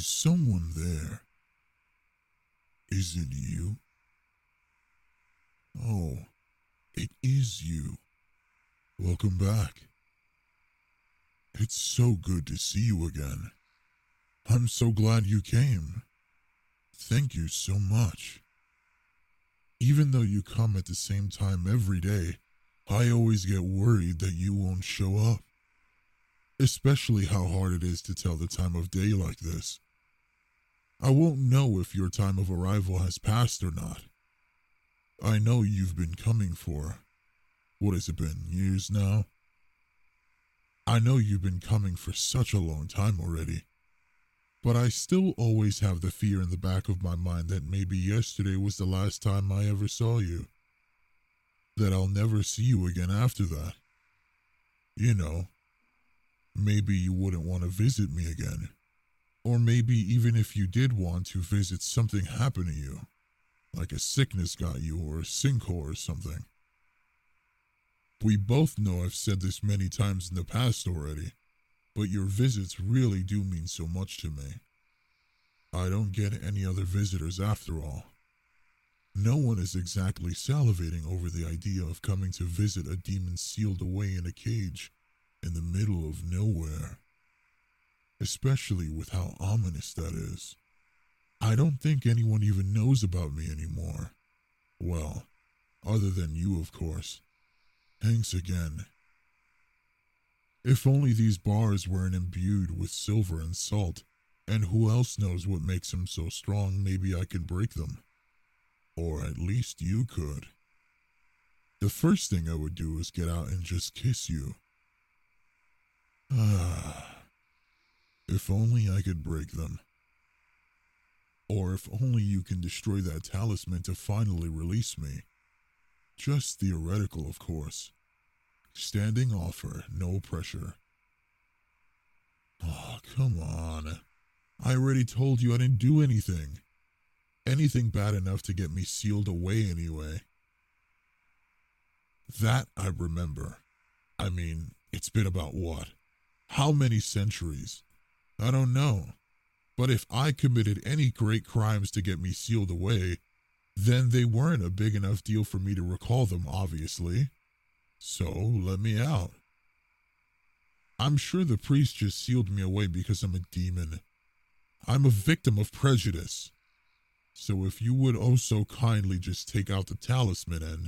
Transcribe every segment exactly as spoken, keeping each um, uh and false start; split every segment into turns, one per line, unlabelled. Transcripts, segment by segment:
Is someone there? Is it you? Oh, it is you. Welcome back. It's so good to see you again. I'm so glad you came. Thank you so much. Even though you come at the same time every day, I always get worried that you won't show up. Especially how hard it is to tell the time of day like this. I won't know if your time of arrival has passed or not. I know you've been coming for, what has it been, years now? I know you've been coming for such a long time already. But I still always have the fear in the back of my mind that maybe yesterday was the last time I ever saw you. That I'll never see you again after that. You know, maybe you wouldn't want to visit me again. Or maybe even if you did want to visit, something happened to you. Like a sickness got you or a sinkhole or something. We both know I've said this many times in the past already, but your visits really do mean so much to me. I don't get any other visitors after all. No one is exactly salivating over the idea of coming to visit a demon sealed away in a cage in the middle of nowhere. Especially with how ominous that is. I don't think anyone even knows about me anymore. Well, other than you, of course. Thanks again. If only these bars weren't imbued with silver and salt, and who else knows what makes them so strong, maybe I could break them. Or at least you could. The first thing I would do is get out and just kiss you. Ah. If only I could break them. Or if only you can destroy that talisman to finally release me. Just theoretical, of course. Standing offer, no pressure. Oh, come on. I already told you I didn't do anything. Anything bad enough to get me sealed away anyway. That I remember. I mean, it's been about what? How many centuries? I don't know. But if I committed any great crimes to get me sealed away, then they weren't a big enough deal for me to recall them, obviously. So, let me out. I'm sure the priest just sealed me away because I'm a demon. I'm a victim of prejudice. So if you would oh so kindly just take out the talisman and...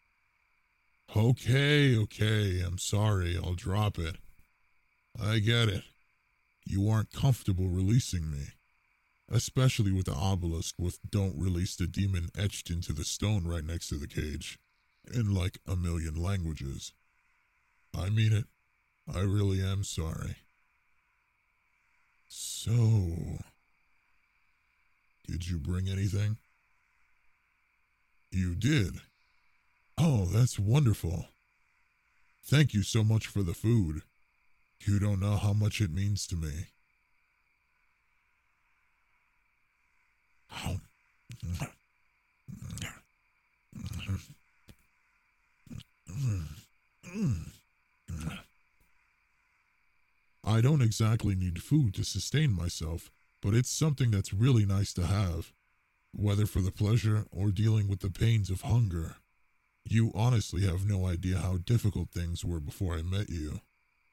Okay, okay, I'm sorry, I'll drop it. I get it. You aren't comfortable releasing me. Especially with the obelisk with "Don't release the demon" etched into the stone right next to the cage. In like a million languages. I mean it. I really am sorry. So... Did you bring anything? You did? Oh, that's wonderful. Thank you so much for the food. You don't know how much it means to me. I don't exactly need food to sustain myself, but it's something that's really nice to have, whether for the pleasure or dealing with the pains of hunger. You honestly have no idea how difficult things were before I met you.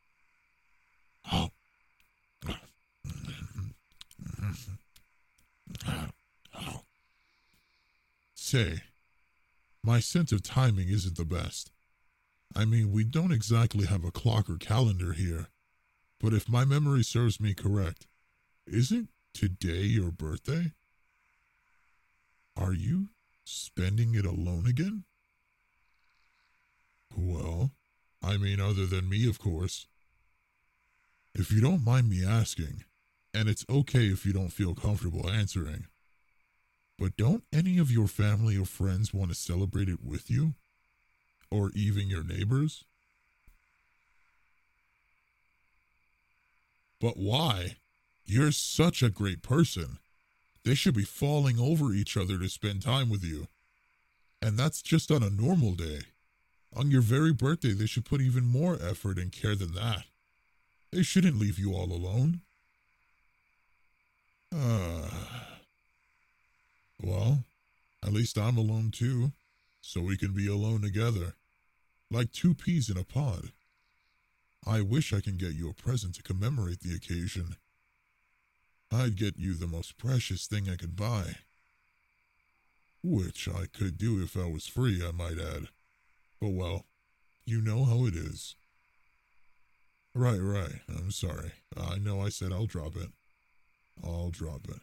Say, my sense of timing isn't the best. I mean, we don't exactly have a clock or calendar here, but if my memory serves me correct, isn't today your birthday? Are you spending it alone again? Well, I mean, other than me, of course. If you don't mind me asking, and it's okay if you don't feel comfortable answering, but don't any of your family or friends want to celebrate it with you? Or even your neighbors? But why? You're such a great person. They should be falling over each other to spend time with you. And that's just on a normal day. On your very birthday, they should put even more effort and care than that. They shouldn't leave you all alone. Uh, well, at least I'm alone too, so we can be alone together, like two peas in a pod. I wish I can get you a present to commemorate the occasion. I'd get you the most precious thing I could buy. Which I could do if I was free, I might add. But well, you know how it is. Right, right, I'm sorry. I know I said I'll drop it. I'll drop it.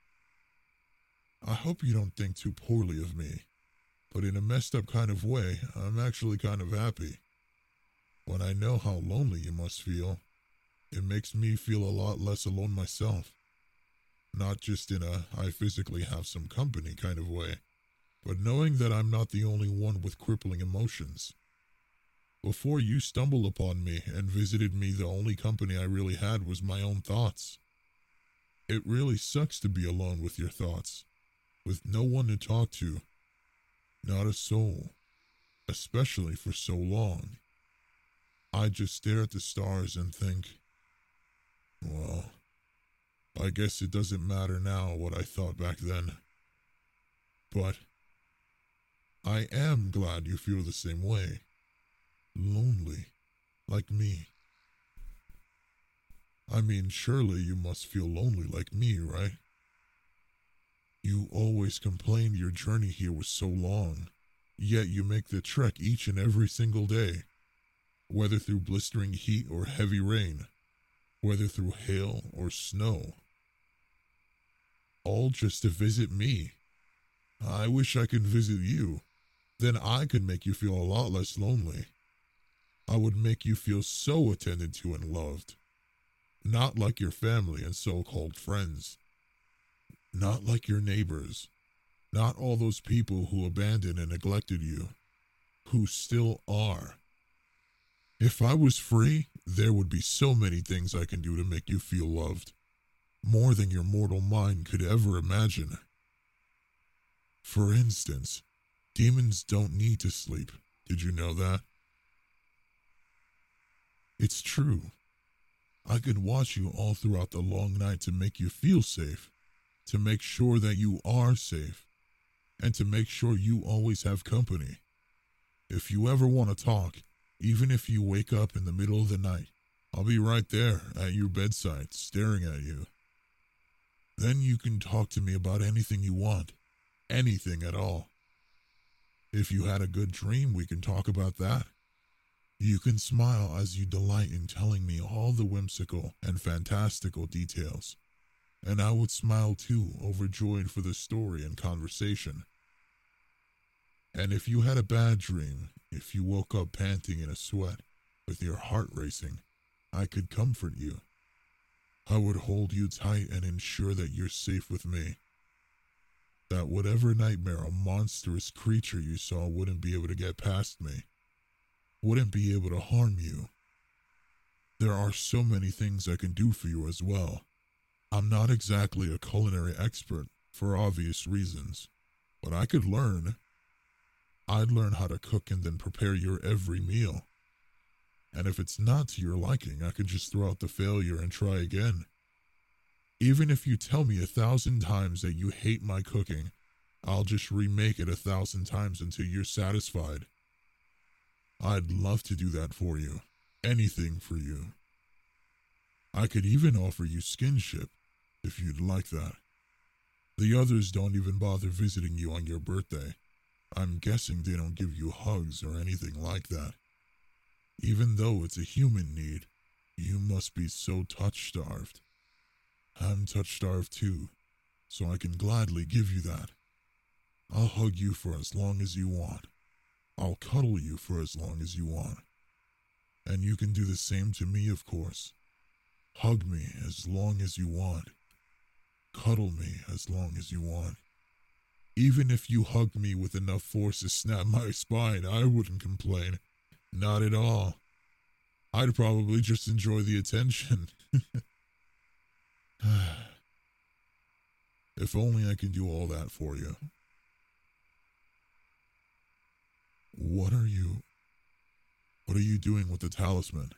I hope you don't think too poorly of me, but in a messed up kind of way, I'm actually kind of happy. When I know how lonely you must feel, it makes me feel a lot less alone myself. Not just in a I physically have some company kind of way, but knowing that I'm not the only one with crippling emotions. Before you stumbled upon me and visited me, the only company I really had was my own thoughts. It really sucks to be alone with your thoughts, with no one to talk to, not a soul, especially for so long. I just stare at the stars and think, well, I guess it doesn't matter now what I thought back then. But I am glad you feel the same way. Lonely, like me. I mean, surely you must feel lonely like me, right? You always complained your journey here was so long, yet you make the trek each and every single day, whether through blistering heat or heavy rain, whether through hail or snow. All just to visit me. I wish I could visit you. Then I could make you feel a lot less lonely. I would make you feel so attended to and loved. Not like your family and so-called friends. Not like your neighbors. Not all those people who abandoned and neglected you. Who still are. If I was free, there would be so many things I can do to make you feel loved. More than your mortal mind could ever imagine. For instance, demons don't need to sleep. Did you know that? It's true. I could watch you all throughout the long night to make you feel safe, to make sure that you are safe, and to make sure you always have company. If you ever want to talk, even if you wake up in the middle of the night, I'll be right there at your bedside, staring at you. Then you can talk to me about anything you want, anything at all. If you had a good dream, we can talk about that. You can smile as you delight in telling me all the whimsical and fantastical details, and I would smile too, overjoyed for the story and conversation. And if you had a bad dream, if you woke up panting in a sweat, with your heart racing, I could comfort you. I would hold you tight and ensure that you're safe with me. That whatever nightmare or monstrous creature you saw wouldn't be able to get past me. Wouldn't be able to harm you. There are so many things I can do for you as well. I'm not exactly a culinary expert for obvious reasons, but I could learn. I'd learn how to cook and then prepare your every meal. And if it's not to your liking, I could just throw out the failure and try again. Even if you tell me a thousand times that you hate my cooking, I'll just remake it a thousand times until you're satisfied. I'd love to do that for you. Anything for you. I could even offer you skinship, if you'd like that. The others don't even bother visiting you on your birthday. I'm guessing they don't give you hugs or anything like that. Even though it's a human need, you must be so touch-starved. I'm touch-starved too, so I can gladly give you that. I'll hug you for as long as you want. I'll cuddle you for as long as you want. And you can do the same to me, of course. Hug me as long as you want. Cuddle me as long as you want. Even if you hugged me with enough force to snap my spine, I wouldn't complain. Not at all. I'd probably just enjoy the attention. If only I can do all that for you. What are you... What are you doing with the talisman?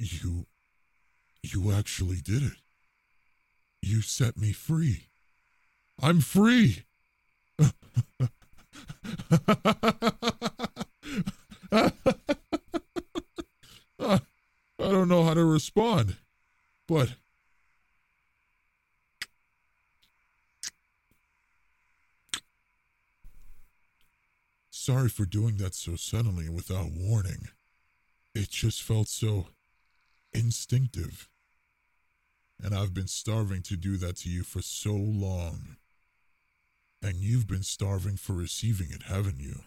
You. You actually did it. You set me free. I'm free! I don't know how to respond, but sorry for doing that so suddenly and without warning. It just felt so instinctive. And I've been starving to do that to you for so long. And you've been starving for receiving it, haven't you?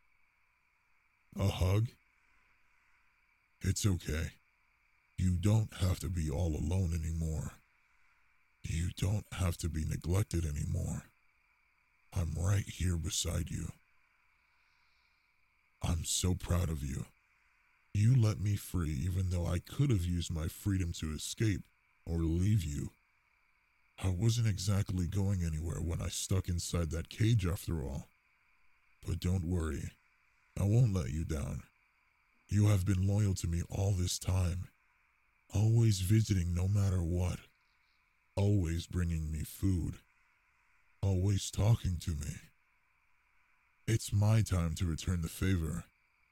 A hug? It's okay. You don't have to be all alone anymore. You don't have to be neglected anymore. I'm right here beside you. I'm so proud of you. You let me free even though I could have used my freedom to escape or leave you. I wasn't exactly going anywhere when I stuck inside that cage after all. But don't worry, I won't let you down. You have been loyal to me all this time, always visiting no matter what, always bringing me food, always talking to me. It's my time to return the favor.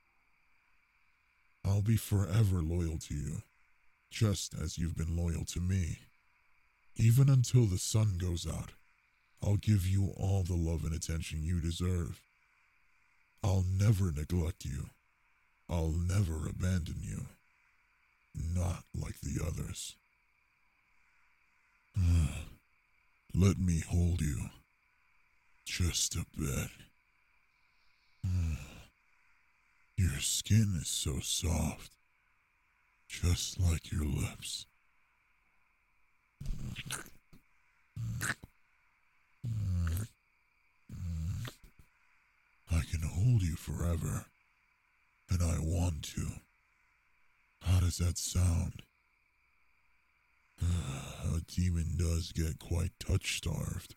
I'll be forever loyal to you, just as you've been loyal to me. Even until the sun goes out, I'll give you all the love and attention you deserve. I'll never neglect you. I'll never abandon you. Not like the others. Let me hold you. Just a bit. Your skin is so soft. Just like your lips. I can hold you forever. And I want to. How does that sound? A demon does get quite touch-starved.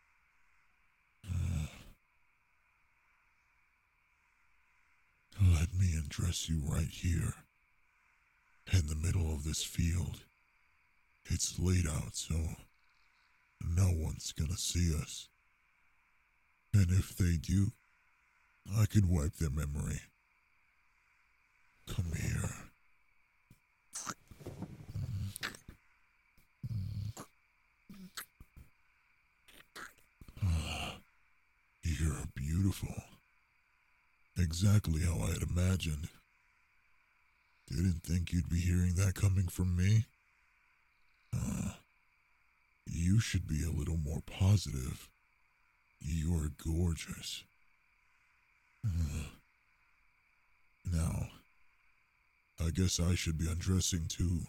Let me undress you right here, in the middle of this field. It's late out, so no one's gonna see us. And if they do, I could wipe their memory. Come here. You're beautiful. Exactly how I had imagined. Didn't think you'd be hearing that coming from me. Uh, you should be a little more positive. You're gorgeous. Uh, now, I guess I should be undressing too.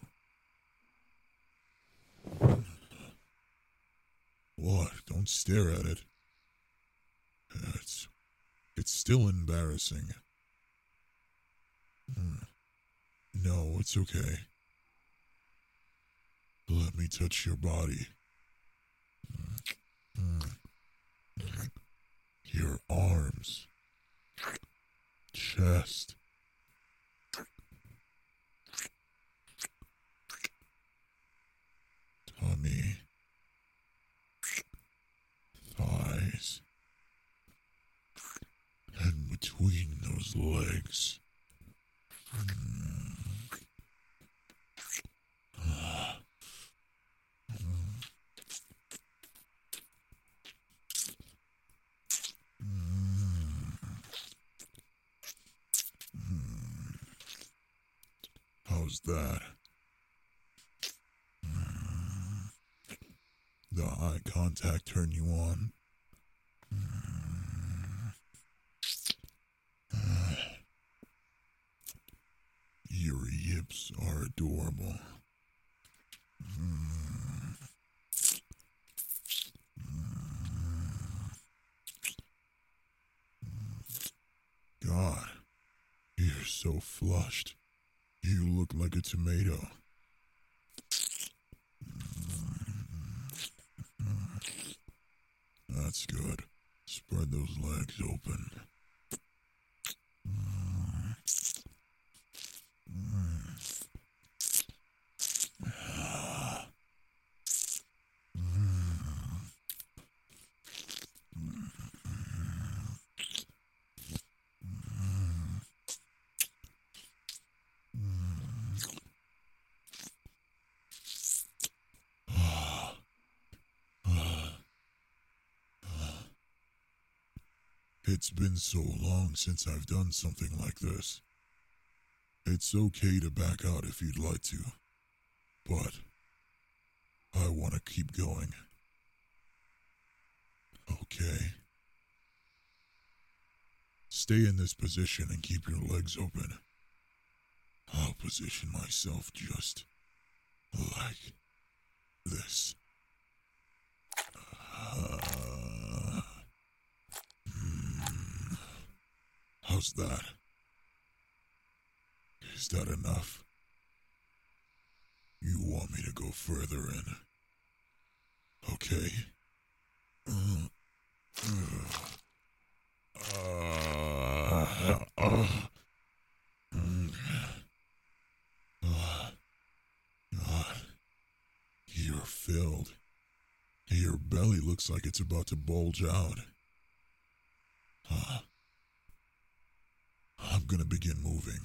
What? Don't stare at it. It's, it's still embarrassing. Hmm. No, it's okay. Let me touch your body. Your arms. Chest. Tummy. Thighs. And between those legs. How's that? The eye contact turn you on? Your yips are adorable. God, you're so flushed. You look like a tomato. That's good. Spread those legs open. It's been so long since I've done something like this. It's okay to back out if you'd like to, but I want to keep going. Okay. Stay in this position and keep your legs open. I'll position myself just like this. Uh, hmm. How's that? Is that enough? You want me to go further in? Okay. Uh, uh, uh, mm, uh, God, you're filled. Your belly looks like it's about to bulge out. Uh, I'm gonna begin moving.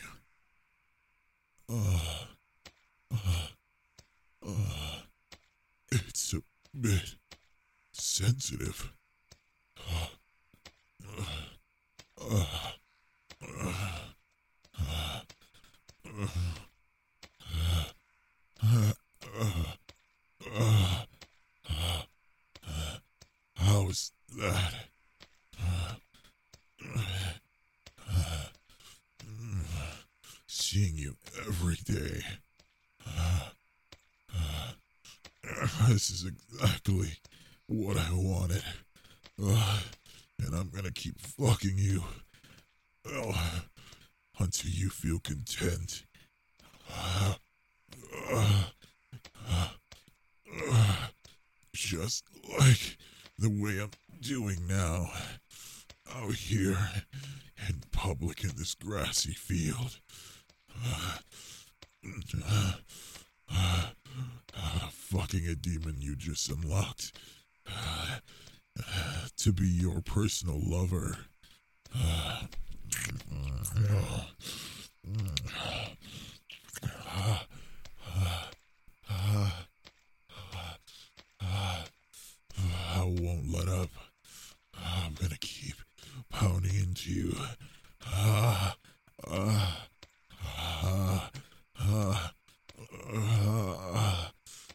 Uh, uh, uh, it's a bit sensitive. Uh, uh, uh, uh, uh, uh, uh, uh, uh, how is that? Uh, uh, seeing you every day. Uh, uh, this is exactly what I wanted. Uh, and I'm gonna keep fucking you. Uh, until you feel content. Uh, uh, uh, uh, just like the way I'm doing now. Out here in public in this grassy field. Uh, uh, uh, uh, fucking a demon you just unlocked. Uh, uh, to be your personal lover. Uh, uh, uh, uh, uh, I won't let up. I'm gonna keep pounding into you. Ah, ah, ah, ah, ah,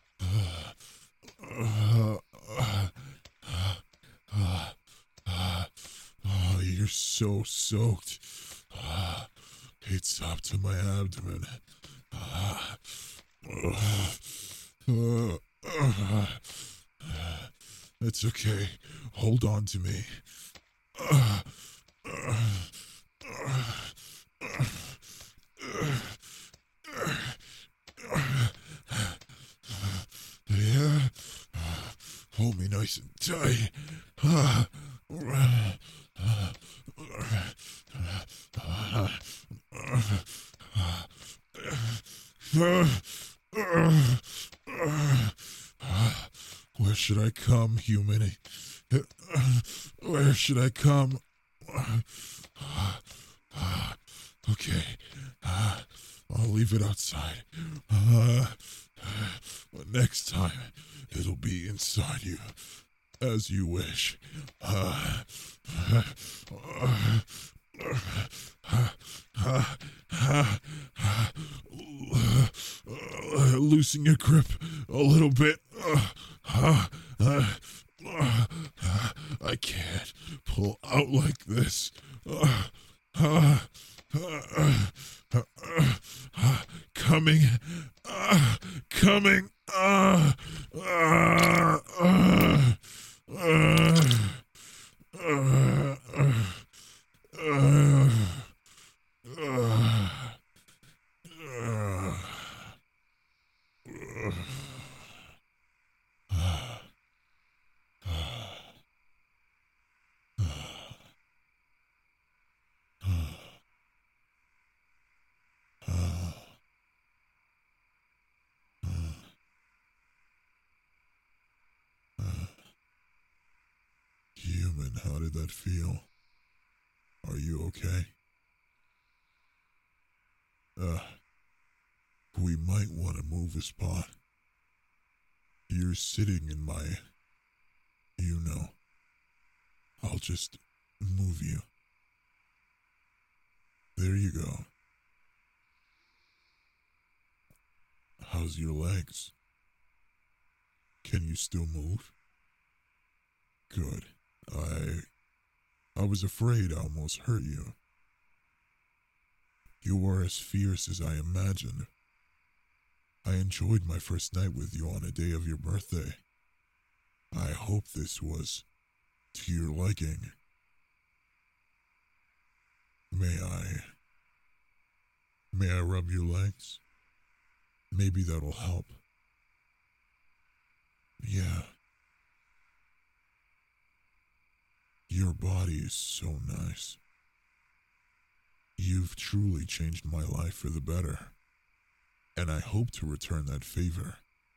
ah. Oh, you're so soaked. Ah, it's up to my abdomen. Ah, ah, ah, ah. It's okay. Hold on to me. Uh, uh, uh, yeah. Hold me nice and tight. Uh, Where should I come, human? Where should I come? Okay, I'll leave it outside. But next time, it'll be inside you, as you wish. Loosen your grip a little bit. I can't pull out like this. Coming. Coming. Human, how did that feel? Are you okay? Uh, we might want to move a spot. You're sitting in my... You know. I'll just move you. There you go. How's your legs? Can you still move? Good. I... I was afraid I almost hurt you. You were as fierce as I imagined. I enjoyed my first night with you on the day of your birthday. I hope this was to your liking. May I... May I rub your legs? Maybe that'll help. Yeah. Your body is so nice. You've truly changed my life for the better, and I hope to return that favor.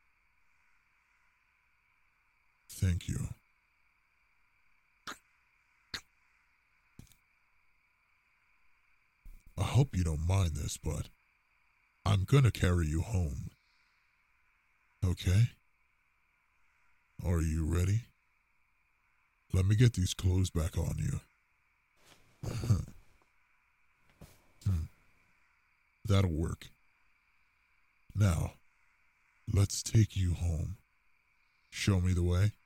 Thank you. I hope you don't mind this, but I'm gonna carry you home. Okay? Are you ready? Let me get these clothes back on you. hmm. That'll work. Now, let's take you home. Show me the way.